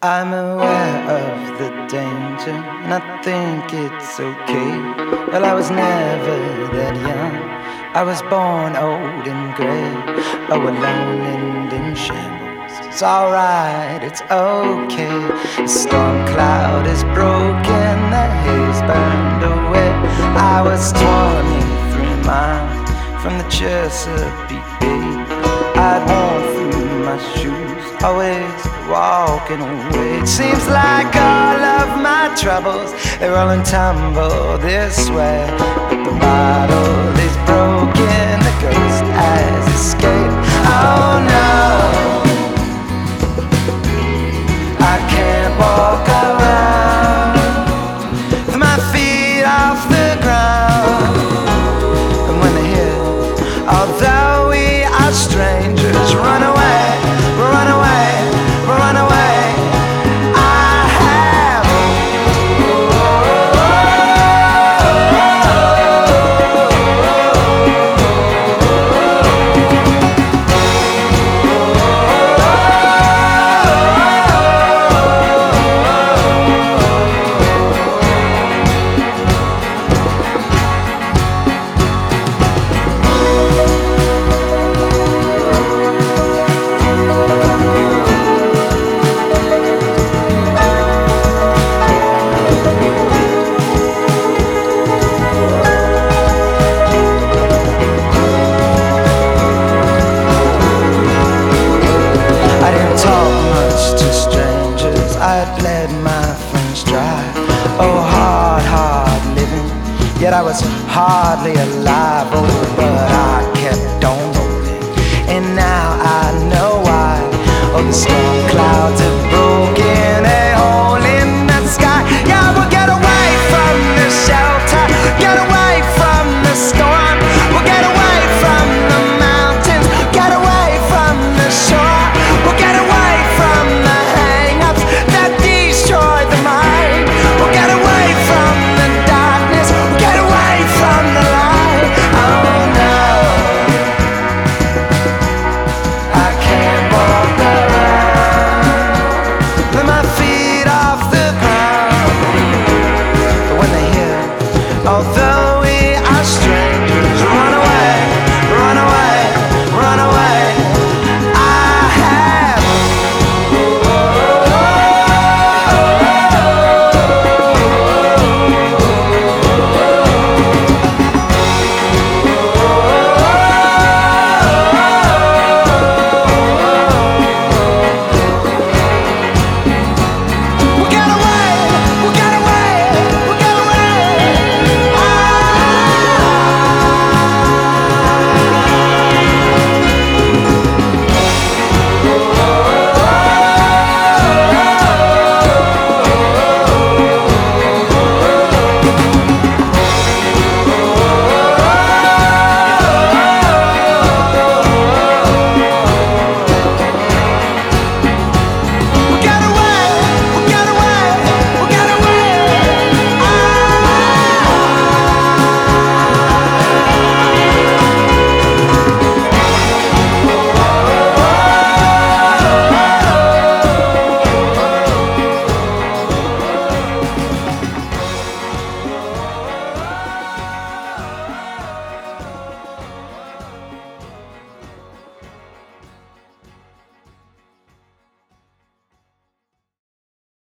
I'm aware of the danger, and I think it's okay. Well, I was never that young. I was born old and grey, oh, alone and in shambles. It's alright, it's okay. The storm cloud is broken, the haze burned away. I was 23 miles from the Chesapeake Bay. I'd worn through my shoes, always walking away. It seems like all of my troubles, they roll and tumble this way. But the bottle is broken, the ghost has escaped. Oh no, I can't walk around with my feet off the ground. And when they hit, although we are strangers, run away, run away, run away. I have I'd bled my friends dry. Oh, hard, hard living, yet I was hardly alive. Oh, but I kept on rolling, and now I know why. Oh, the storm clouds have broken.